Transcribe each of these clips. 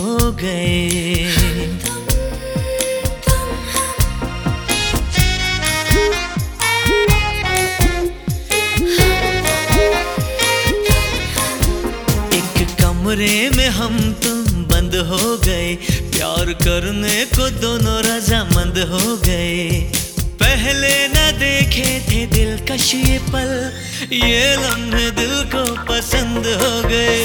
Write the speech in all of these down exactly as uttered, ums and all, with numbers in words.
हो गए। एक कमरे में हम तुम बंद हो गए, प्यार करने को दोनों रजामंद हो गए। पहले न देखे थे दिलकश ये पल, ये लम्हे दिल को पसंद हो गए।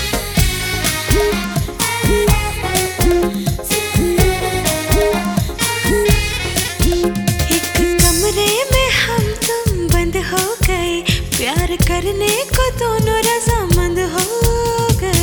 एक कमरे में हम तुम बंद हो गए, प्यार करने को दोनों रजामंद हो गए।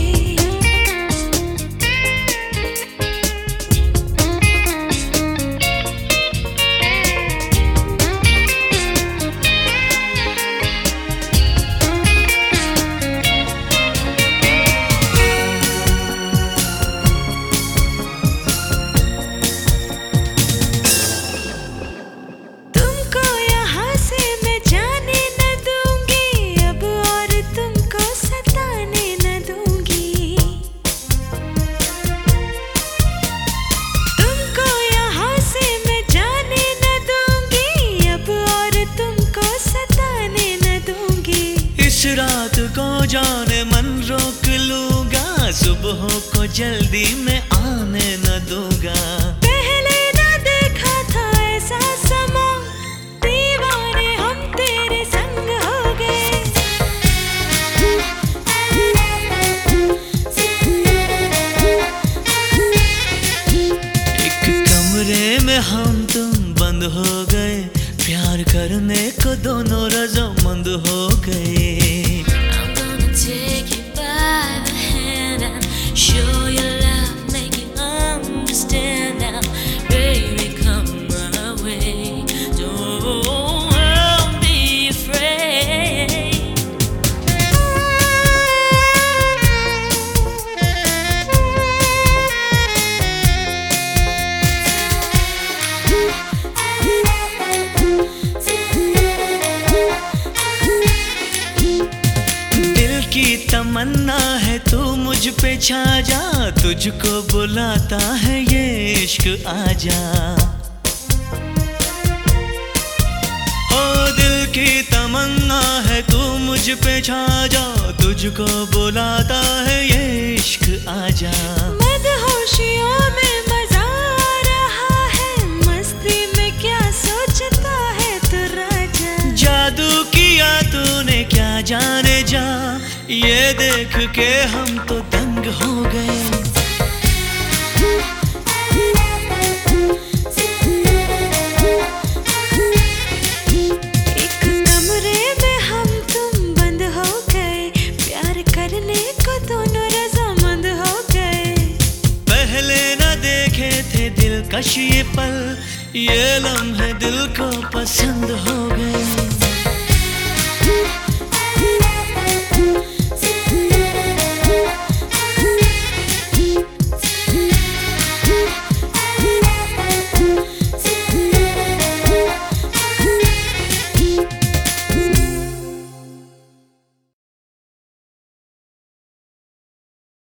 इस रात को जाने मन रोक लूंगा, सुबह को जल्दी मैं आने न दूंगा। पहले न देखा था ऐसा समा, दीवाने हम तेरे संग हो गए। एक कमरे में हम तुम बंद हो गए, प्यार करने को दोनों रजामंद हो गए। I'm gonna take you by the hand and show you love, make you understand now. Baby, come my way, don't be afraid. की तमन्ना है तू मुझ पे छा जा, तुझको बुलाता है ये इश्क आजा। ओ दिल की तमन्ना है तू मुझ पे छा जा, तुझको बुलाता है ये इश्क आजा। मदहोशियों में मजा आ रहा है, मस्ती में क्या सोचता है तू राजा। जादू किया तूने क्या जाने जा, ये देख के हम तो दंग हो गए। एक कमरे में हम तुम बंद हो गए, प्यार करने को दोनों रजामंद हो गए। पहले न देखे थे दिलकश ये पल, ये लम्हे दिल को पसंद हो गए।